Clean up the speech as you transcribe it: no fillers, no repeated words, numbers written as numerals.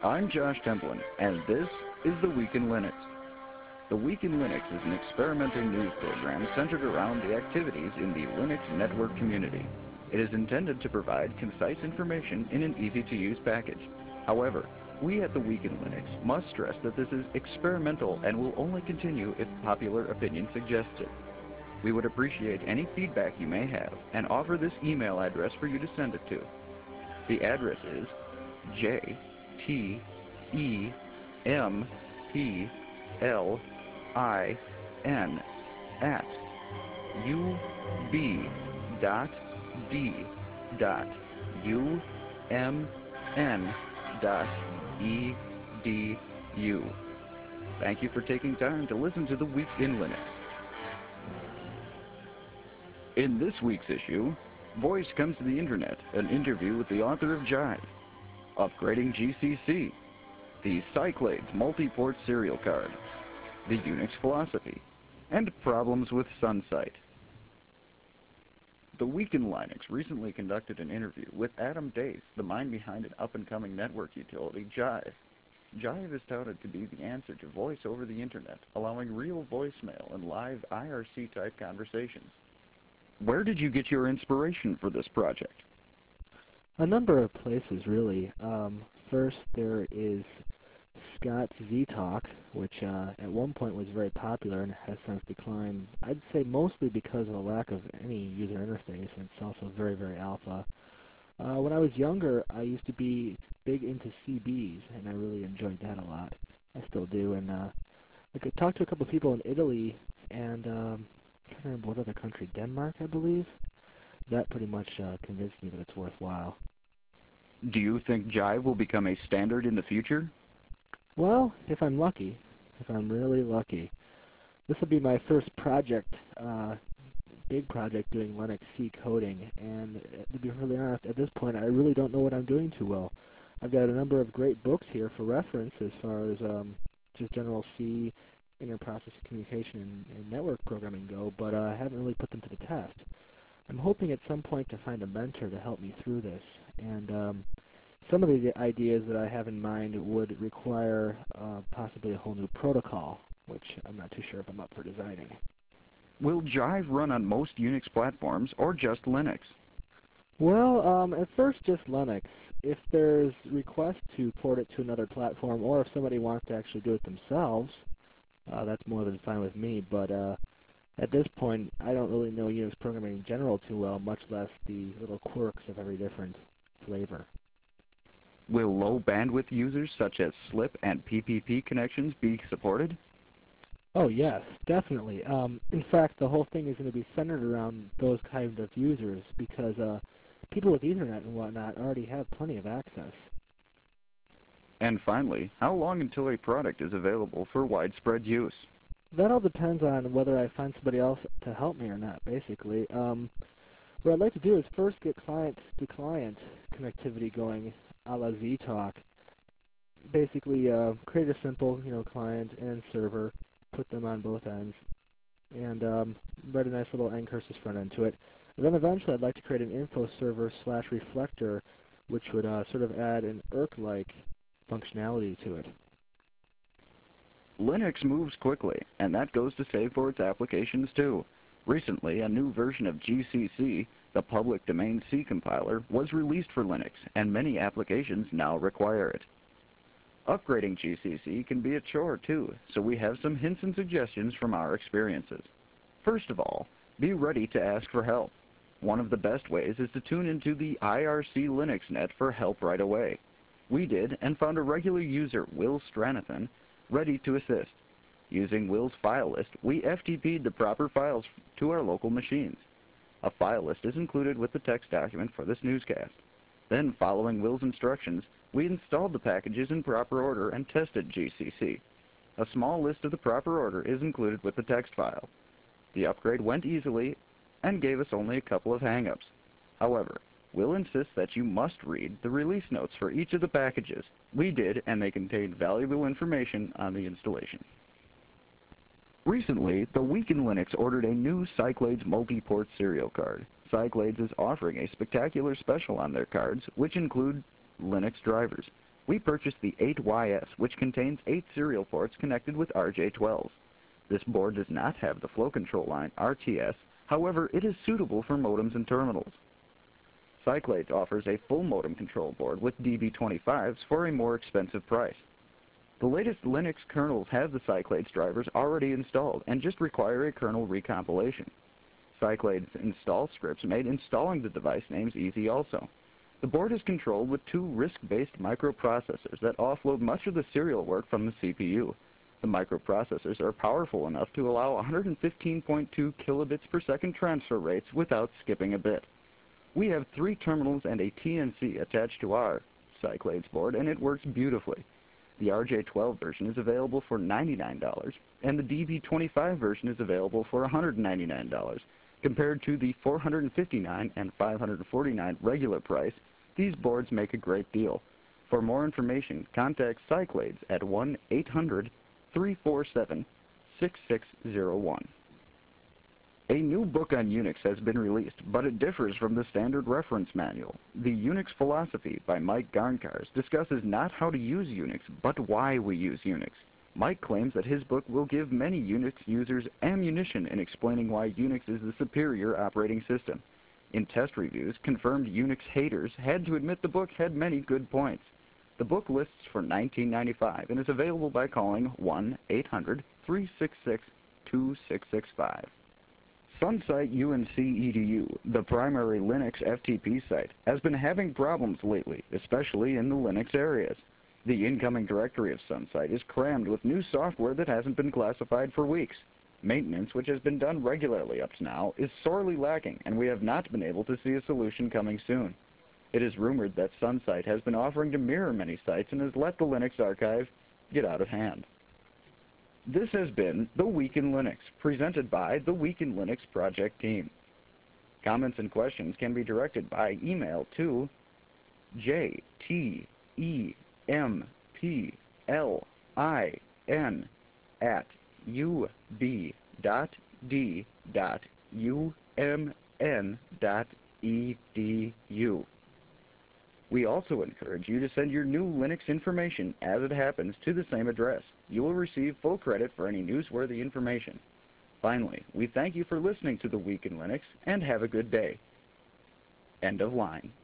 I'm Josh Templin, and this is The Week in Linux. The Week in Linux is an experimental news program centered around the activities in the Linux network community. It is intended to provide concise information in an easy-to-use package. However, we at The Week in Linux must stress that this is experimental and will only continue if popular opinion suggests it. We would appreciate any feedback you may have and offer this email address for you to send it to. The address is jtemplin@ub.d.umn.edu. Thank you for taking time to listen to The Week in Linux. In this week's issue, Voice Comes to the Internet, an interview with the author of Jive, Upgrading GCC, the Cyclades multi-port serial card, the Unix philosophy, and problems with Sunsight. The Week in Linux recently conducted an interview with Adam Dace, the mind behind an up-and-coming network utility, Jive. Jive is touted to be the answer to voice over the Internet, allowing real voicemail and live IRC-type conversations. Where did you get your inspiration for this project? A number of places, really. First, there is Scott's Z-Talk, which at one point was very popular and has since declined. I'd say mostly because of a lack of any user interface, and it's also very, very alpha. When I was younger, I used to be big into CBs, and I really enjoyed that a lot. I still do, and I could talk to a couple of people in Italy, and I can't remember what other country, Denmark, I believe. That pretty much convinced me that it's worthwhile. Do you think Jive will become a standard in the future? Well, if I'm lucky, if I'm really lucky. This will be my first project, big project doing Linux C coding, and to be really honest, at this point I really don't know what I'm doing too well. I've got a number of great books here for reference as far as just general C, interprocessor communication, and network programming go, but I haven't really put them to the test. I'm hoping at some point to find a mentor to help me through this, and some of the ideas that I have in mind would require possibly a whole new protocol, which I'm not too sure if I'm up for designing. Will Jive run on most Unix platforms or just Linux? Well, at first just Linux. If there's requests to port it to another platform, or if somebody wants to actually do it themselves, that's more than fine with me, but at this point, I don't really know Unix programming in general too well, much less the little quirks of every different flavor. Will low bandwidth users such as SLIP and PPP connections be supported? Oh yes, definitely. In fact, the whole thing is going to be centered around those kind of users because people with Ethernet and whatnot already have plenty of access. And finally, how long until a product is available for widespread use? That all depends on whether I find somebody else to help me or not, basically. What I'd like to do is first get client-to-client connectivity going a la Z-Talk. Basically, create a simple, client and server, put them on both ends, and write a nice little ncurses front end to it. And then eventually I'd like to create an info server / reflector, which would sort of add an IRC-like functionality to it. Linux moves quickly, and that goes to say for its applications too. Recently, a new version of GCC, the public domain C compiler, was released for Linux, and many applications now require it. Upgrading GCC can be a chore too, so we have some hints and suggestions from our experiences. First of all, be ready to ask for help. One of the best ways is to tune into the IRC Linux net for help right away. We did, and found a regular user, Will Stranathan, ready to assist. Using Will's file list, we FTP'd the proper files to our local machines. A file list is included with the text document for this newscast. Then, following Will's instructions, we installed the packages in proper order and tested GCC. A small list of the proper order is included with the text file. The upgrade went easily and gave us only a couple of hang-ups. However, Will insists that you must read the release notes for each of the packages. We did, and they contained valuable information on the installation. Recently, the Week in Linux ordered a new Cyclades multi-port serial card. Cyclades is offering a spectacular special on their cards, which include Linux drivers. We purchased the 8YS, which contains 8 serial ports connected with RJ12s. This board does not have the flow control line RTS, however, it is suitable for modems and terminals. Cyclades offers a full modem control board with DB25s for a more expensive price. The latest Linux kernels have the Cyclades drivers already installed and just require a kernel recompilation. Cyclades install scripts made installing the device names easy also. The board is controlled with 2 RISC-based microprocessors that offload much of the serial work from the CPU. The microprocessors are powerful enough to allow 115.2 kilobits per second transfer rates without skipping a bit. We have 3 terminals and a TNC attached to our Cyclades board, and it works beautifully. The RJ12 version is available for $99, and the DB25 version is available for $199. Compared to the $459 and $549 regular price, these boards make a great deal. For more information, contact Cyclades at 1-800-347-6601. A new book on Unix has been released, but it differs from the standard reference manual. The Unix Philosophy by Mike Garnkars discusses not how to use Unix, but why we use Unix. Mike claims that his book will give many Unix users ammunition in explaining why Unix is the superior operating system. In test reviews, confirmed Unix haters had to admit the book had many good points. The book lists for $19.95 and is available by calling 1-800-366-2665. Sunsite UNC EDU, the primary Linux FTP site, has been having problems lately, especially in the Linux areas. The incoming directory of Sunsite is crammed with new software that hasn't been classified for weeks. Maintenance, which has been done regularly up to now, is sorely lacking, and we have not been able to see a solution coming soon. It is rumored that Sunsite has been offering to mirror many sites and has let the Linux archive get out of hand. This has been The Week in Linux, presented by the Week in Linux project team. Comments and questions can be directed by email to jtemplin@ub.d.umn.edu. We also encourage you to send your new Linux information as it happens to the same address. You will receive full credit for any newsworthy information. Finally, we thank you for listening to The Week in Linux, and have a good day. End of line.